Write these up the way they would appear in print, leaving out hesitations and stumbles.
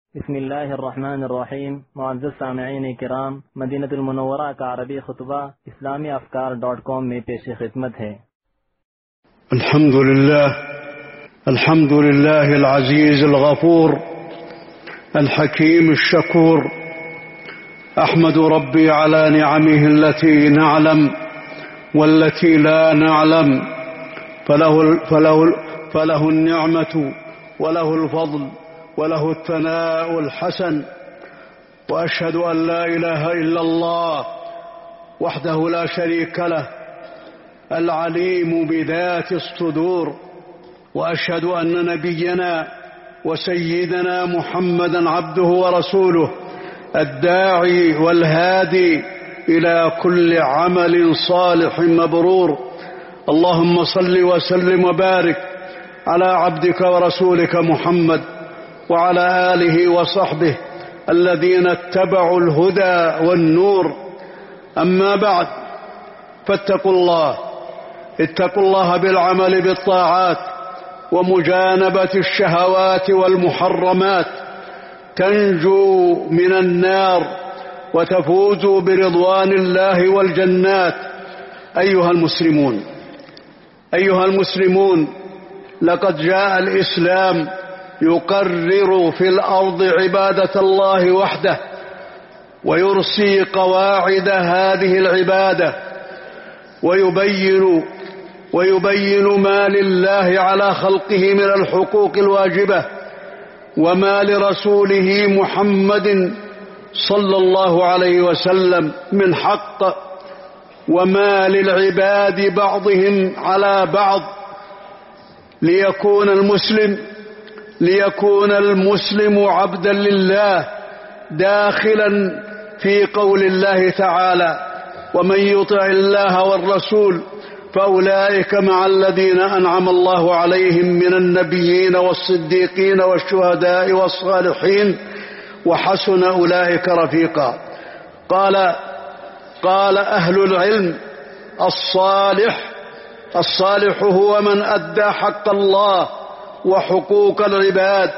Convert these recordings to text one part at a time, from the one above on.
بسم الله الرحمن الرحیم. معزز سامعین کرام، مدینہ المنورہ کا عربی خطبہ اسلامی افکار.com میں پیش خدمت ہے. الحمد لله العزيز الغفور الحكيم الشكور. أحمد ربي على نعمه التي نعلم والتي لا نعلم، فله النعمة وله الفضل وله الثناء الحسن. وأشهد أن لا إله إلا الله وحده لا شريك له العليم بذات الصدور. وأشهد أن نبينا وسيدنا محمدا عبده ورسوله الداعي والهادي إلى كل عمل صالح مبرور. اللهم صل وسلم وبارك على عبدك ورسولك محمد وعلى آله وصحبه الذين اتبعوا الهدى والنور. أما بعد، فاتقوا الله بالعمل بالطاعات ومجانبة الشهوات والمحرمات، تنجو من النار وتفوزوا برضوان الله والجنات. أيها المسلمون، لقد جاء الإسلام يقرر في الأرض عبادة الله وحده، ويرسي قواعد هذه العبادة، ويبين ما لله على خلقه من الحقوق الواجبة، وما لرسوله محمد صلى الله عليه وسلم من حق، وما للعباد بعضهم على بعض، ليكون المسلم عبدا لله، داخلا في قول الله تعالى: ومن يطع الله والرسول فأولئك مع الذين أنعم الله عليهم من النبيين والصديقين والشهداء والصالحين وحسن أولئك رفيقا. قال أهل العلم: الصالح هو من أدى حق الله وحقوق العباد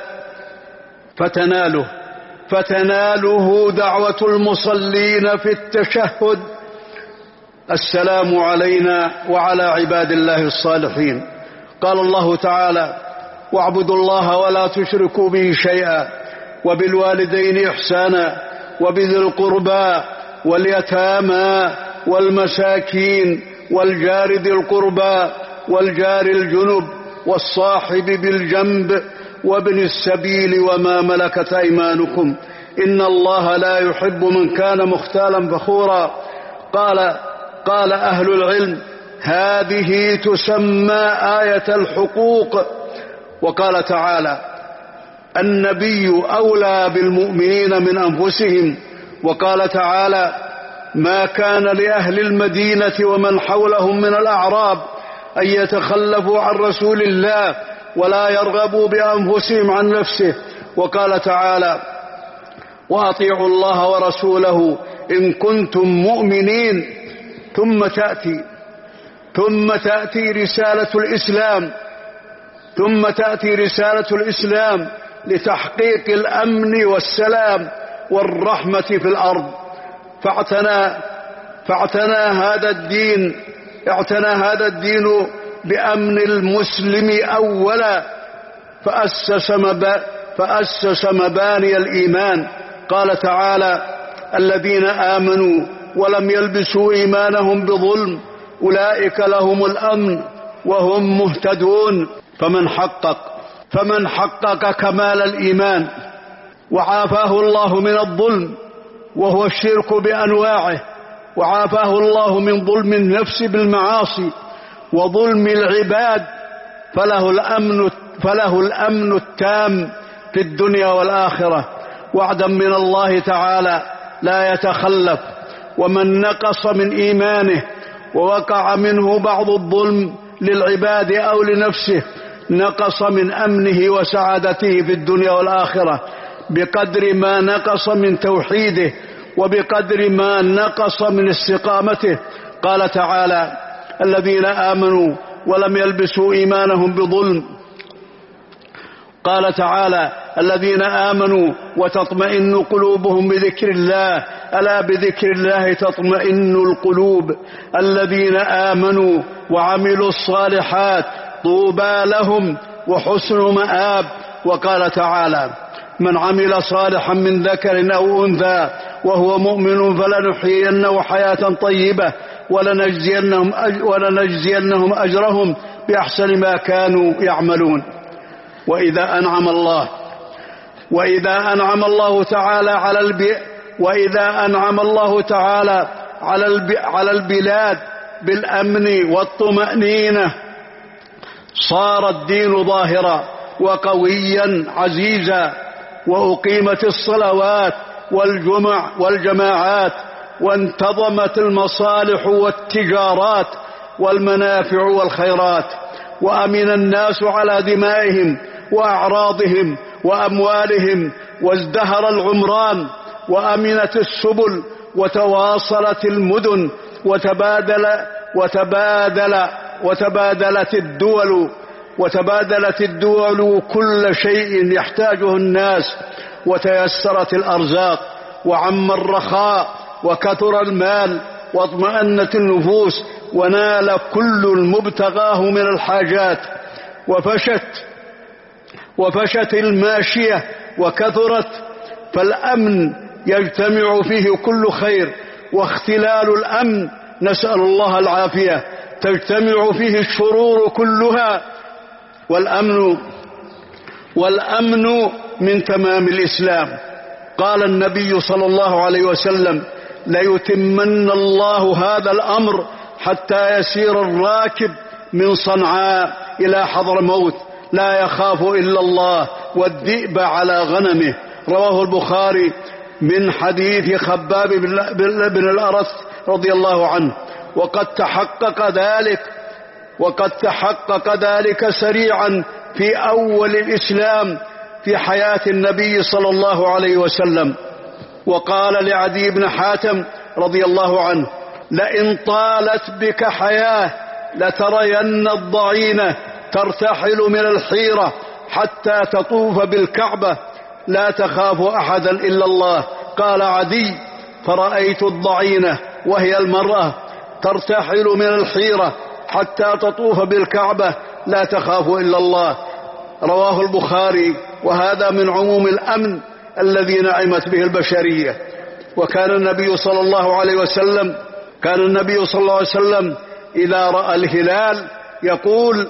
فتناله دعوة المصلين في التشهد: السلام علينا وعلى عباد الله الصالحين. قال الله تعالى: واعبدوا الله ولا تشركوا به شيئا، وبالوالدين إحسانا، وبذي القربى واليتامى والمساكين والجار ذي القربى والجار الجنب والصاحب بالجنب وابن السبيل وما ملكت أيمانكم، إن الله لا يحب من كان مختالا فخورا. قال أهل العلم: هذه تسمى آية الحقوق. وقال تعالى: النبي أولى بالمؤمنين من أنفسهم. وقال تعالى: ما كان لأهل المدينة ومن حولهم من الأعراب أن يتخلفوا عن رسول الله ولا يرغبوا بأنفسهم عن نفسه. وقال تعالى: وأطيعوا الله ورسوله إن كنتم مؤمنين. ثم تأتي رسالة الإسلام لتحقيق الأمن والسلام والرحمة في الأرض. اعتنى هذا الدين بأمن المسلم أولا، فأسس مباني الإيمان. قال تعالى: الذين آمنوا ولم يلبسوا إيمانهم بظلم أولئك لهم الأمن وهم مهتدون. فمن حقق كمال الإيمان وعافاه الله من الظلم وهو الشرك بأنواعه، وعافاه الله من ظلم النفس بالمعاصي وظلم العباد، فله الأمن التام في الدنيا والآخرة، وعدا من الله تعالى لا يتخلف. ومن نقص من إيمانه ووقع منه بعض الظلم للعباد أو لنفسه نقص من أمنه وسعادته في الدنيا والآخرة بقدر ما نقص من توحيده وبقدر ما نقص من استقامته. قال تعالى: الذين آمنوا ولم يلبسوا إيمانهم بظلم قال تعالى: الذين آمنوا وتطمئن قلوبهم بذكر الله، ألا بذكر الله تطمئن القلوب. الذين آمنوا وعملوا الصالحات طوبى لهم وحسن مآب. وقال تعالى: من عمل صالحا من ذكر أو أنثى وهو مؤمن فلنحيينه حياة طيبة ولنجزينهم أجرهم بأحسن ما كانوا يعملون. وإذا أنعم الله تعالى على البلاد بالأمن والطمأنينة صار الدين ظاهرا وقويا عزيزا، وأقيمت الصلوات والجمع والجماعات، وانتظمت المصالح والتجارات والمنافع والخيرات، وأمن الناس على دمائهم وأعراضهم وأموالهم، وازدهر العمران، وأمنت السبل، وتواصلت المدن، وتبادلت الدول كل شيء يحتاجه الناس، وتيسرت الأرزاق، وعم الرخاء، وكثر المال، واطمأنت النفوس، ونال كل المبتغاه من الحاجات، وفشت الماشية وكثرت، فالأمن يجتمع فيه كل خير، واختلال الأمن نسأل الله العافية تجتمع فيه الشرور كلها. والأمن من تمام الإسلام. قال النبي صلى الله عليه وسلم: ليتمن الله هذا الأمر حتى يسير الراكب من صنعاء إلى حضرموت لا يخاف إلا الله والذئب على غنمه. رواه البخاري من حديث خباب بن الأرث رضي الله عنه. وقد تحقق ذلك سريعا في أول الإسلام في حياة النبي صلى الله عليه وسلم. وقال لعدي بن حاتم رضي الله عنه: لئن طالت بك حياة لترين الضعينة ترتحل من الحيرة حتى تطوف بالكعبة لا تخاف أحدا إلا الله. قال عدي: فرأيت الضعينة وهي المرأة ترتحل من الحيرة حتى تطوف بالكعبة لا تخاف إلا الله. رواه البخاري. وهذا من عموم الأمن الذي نعمت به البشرية. وكان النبي صلى الله عليه وسلم إذا رأى الهلال يقول: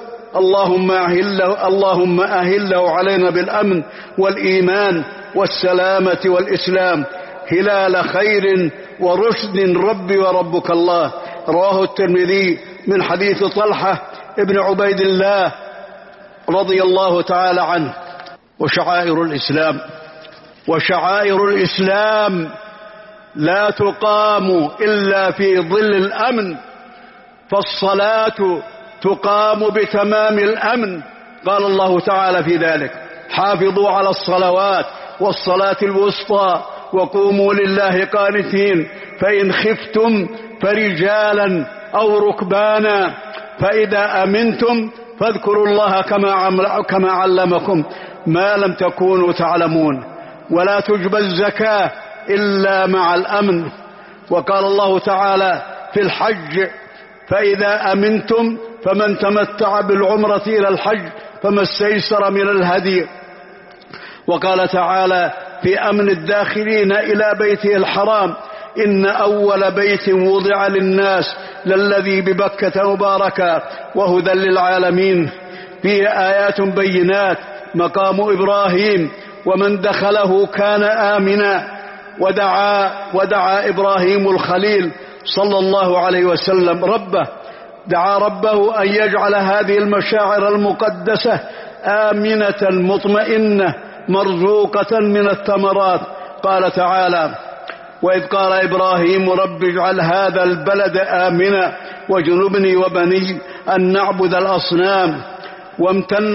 اللهم أهله علينا بالأمن والإيمان والسلامة والإسلام، هلال خير ورشد ربي وربك الله. رواه الترمذي من حديث طلحة ابن عبيد الله رضي الله تعالى عنه. وشعائر الإسلام لا تقام إلا في ظل الأمن، فالصلاة تقام بتمام الأمن. قال الله تعالى في ذلك: حافظوا على الصلوات والصلاة الوسطى وقوموا لله قانتين، فإن خفتم فرجالا أو ركبانا، فإذا أمنتم فاذكروا الله كما علمكم ما لم تكونوا تعلمون. ولا تجبى الزكاة إلا مع الأمن. وقال الله تعالى في الحج: فإذا أمنتم فمن تمتع بالعمرة إلى الحج فما استيسر من الهدي. وقال تعالى في أمن الداخلين إلى بيته الحرام: إن أول بيت وضع للناس للذي ببكة مباركا وهدى للعالمين. فيه آيات بينات مقام إبراهيم، ومن دخله كان آمنا. ودعا إبراهيم الخليل صلى الله عليه وسلم دعا ربه أن يجعل هذه المشاعر المقدسة آمنة مطمئنة مرزوقة من الثمرات. قال تعالى: وإذ قال إبراهيم رب اجعل هذا البلد آمنا واجنبني وبني أن نعبد الأصنام. وامتن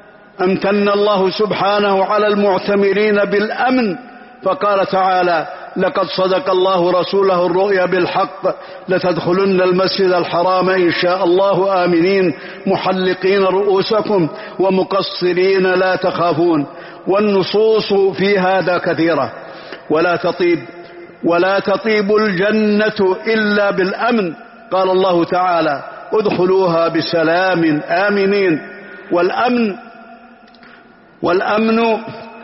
الله سبحانه على المعتمرين بالأمن، فقال تعالى: لقد صدق الله رسوله الرؤيا بالحق لتدخلن المسجد الحرام إن شاء الله آمنين محلقين رؤوسكم ومقصرين لا تخافون. والنصوص في هذا كثيرة. ولا تطيب الجنة إلا بالأمن. قال الله تعالى ادخلوها بسلام آمنين. والأمن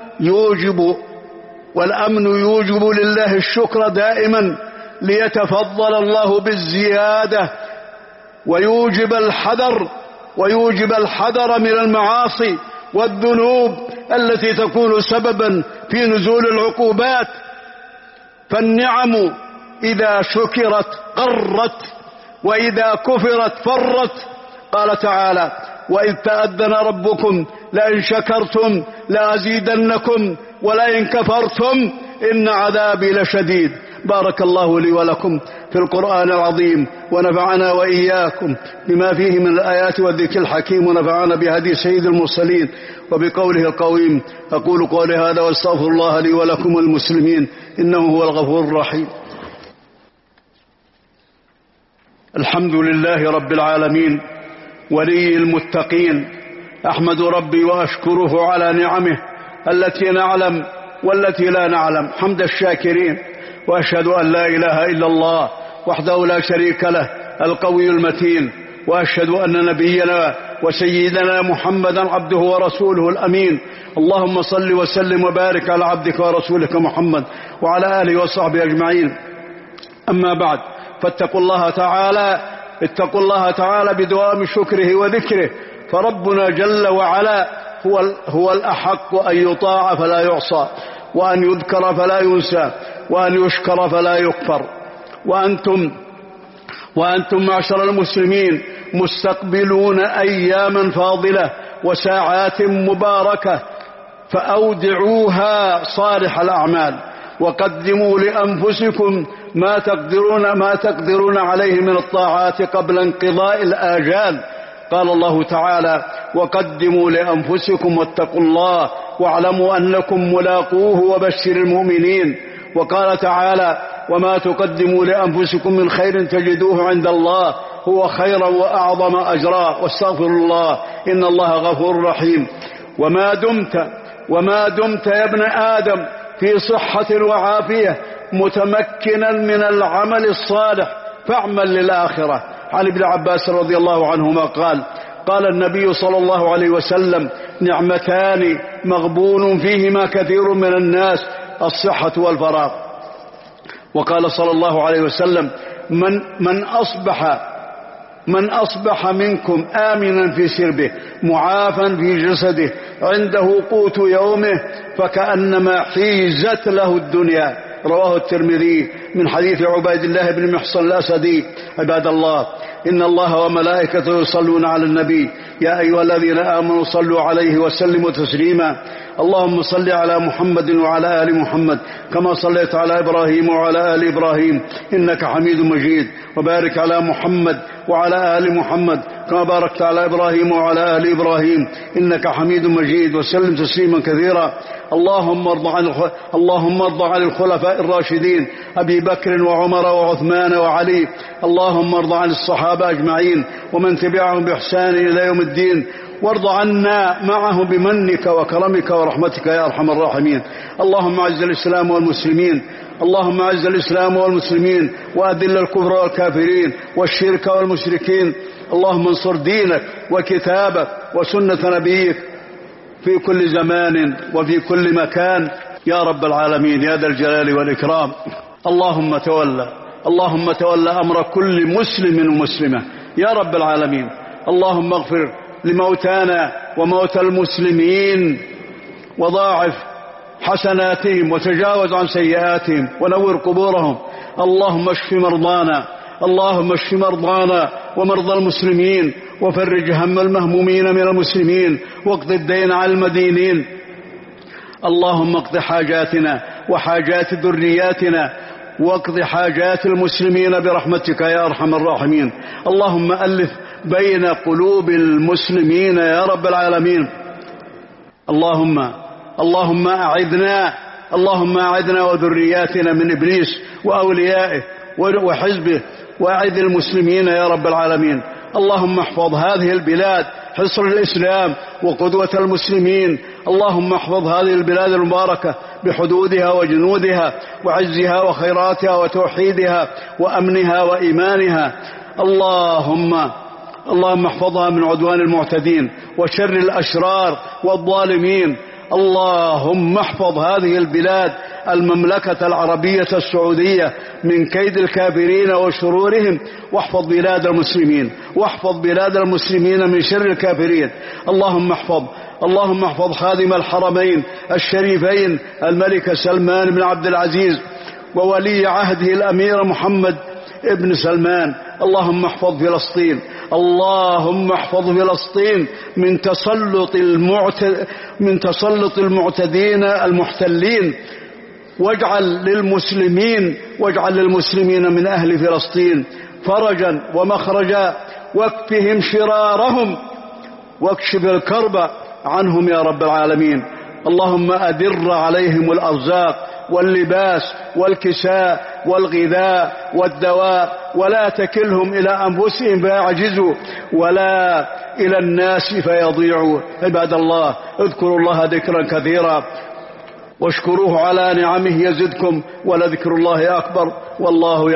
يوجب لله الشكر دائما ليتفضل الله بالزيادة، ويوجب الحذر من المعاصي والذنوب التي تكون سببا في نزول العقوبات. فالنعم إذا شكرت قرت، وإذا كفرت فرت. قال تعالى وإذ تأذن ربكم لئن شكرتم لأزيدنكم ولئن كفرتم إن عذابي لشديد. بارك الله لي ولكم في القرآن العظيم، ونفعنا وإياكم بما فيه من الآيات والذكر الحكيم، ونفعنا بهدي سيد المرسلين وبقوله القويم. أقول قولي هذا واستغفر الله لي ولكم المسلمين إنه هو الغفور الرحيم. الحمد لله رب العالمين ولي المتقين. أحمد ربي وأشكره على نعمه التي نعلم والتي لا نعلم حمد الشاكرين. وأشهد أن لا إله إلا الله وحده لا شريك له القوي المتين. وأشهد أن نبينا وسيدنا محمدا عبده ورسوله الأمين. اللهم صل وسلم وبارك على عبدك ورسولك محمد وعلى آله وصحبه أجمعين. أما بعد، فاتقوا الله تعالى بدوام شكره وذكره، فربنا جل وعلا هو الأحق أن يطاع فلا يعصى، وأن يذكر فلا ينسى، وأن يشكر فلا يكفر. وأنتم معشر المسلمين مستقبلون أياما فاضلة وساعات مباركة، فأودعوها صالح الأعمال، وقدموا لأنفسكم ما تقدرون عليه من الطاعات قبل انقضاء الآجال. قال الله تعالى وقدموا لأنفسكم واتقوا الله واعلموا أنكم ملاقوه وبشر المؤمنين. وقال تعالى وما تقدموا لأنفسكم من خير تجدوه عند الله هو خيرا وأعظم أجرا واستغفروا الله إن الله غفور رحيم. وما دمت يا ابن آدم في صحة وعافية متمكنا من العمل الصالح فاعمل للآخرة. عن ابن عباس رضي الله عنهما قال النبي صلى الله عليه وسلم نعمتان مغبون فيهما كثير من الناس الصحة والفراغ. وقال صلى الله عليه وسلم من أصبح منكم آمنا في سربه معافا في جسده عنده قوت يومه فكأنما حيزت له الدنيا. رواه الترمذي من حديث عبيد الله بن محصن الأسدي. عباد الله، إن الله وملائكته يصلون على النبي يا أيها الذين آمنوا صلوا عليه وسلموا تسليما. اللهم صل على محمد وعلى آل محمد كما صليت على إبراهيم وعلى آل إبراهيم إنك حميد مجيد، وبارك على محمد وعلى آل محمد كما باركت على إبراهيم وعلى آل إبراهيم إنك حميد مجيد، وسلم تسليما كثيرا. اللهم ارض عن الخلفاء الراشدين أبي بكر وعمر وعثمان وعلي. اللهم ارض عن الصحابة أجمعين ومن تبعهم بإحسان إلى يوم الدين، وارض عنا معه بمنك وكرمك ورحمتك يا أرحم الراحمين. اللهم أعز الإسلام والمسلمين وأذل الكفر والكافرين والشرك والمشركين. اللهم انصر دينك وكتابك وسنة نبيك في كل زمان وفي كل مكان يا رب العالمين يا ذا الجلال والإكرام. اللهم تولى أمر كل مسلم ومسلمة يا رب العالمين. اللهم اغفر لموتانا وموتى المسلمين وضاعف حسناتهم وتجاوز عن سيئاتهم ونور قبورهم. اللهم اشف مرضانا ومرضى المسلمين، وفرج هم المهمومين من المسلمين، واقض الدين على المدينين. اللهم اقض حاجاتنا وحاجات ذرياتنا، واقض حاجات المسلمين برحمتك يا أرحم الراحمين. اللهم ألف بين قلوب المسلمين يا رب العالمين. اللهم اللهم أعدنا وذرياتنا من إبليس وأوليائه وحزبه، وأعد المسلمين يا رب العالمين. اللهم احفظ هذه البلاد حصر الإسلام وقدوة المسلمين. اللهم احفظ هذه البلاد المباركة بحدودها وجنودها وعزها وخيراتها وتوحيدها وأمنها وإيمانها. اللهم احفظها من عدوان المعتدين وشر الأشرار والظالمين. اللهم احفظ هذه البلاد المملكة العربية السعودية من كيد الكافرين وشرورهم، واحفظ بلاد المسلمين من شر الكافرين. اللهم احفظ خادم الحرمين الشريفين الملك سلمان بن عبد العزيز وولي عهده الأمير محمد ابن سلمان. اللهم احفظ فلسطين من تسلط المعتدين المحتلين، واجعل للمسلمين من أهل فلسطين فرجا ومخرجا، واكفهم شرارهم واكشف الكرب عنهم يا رب العالمين. اللهم أدر عليهم الأرزاق واللباس والكساء والغذاء والدواء، ولا تكلهم إلى أنفسهم فيعجزوا ولا إلى الناس فيضيعوا. عباد الله، اذكروا الله ذكرا كثيرا واشكروه على نعمه يزدكم، ولذكر الله أكبر، والله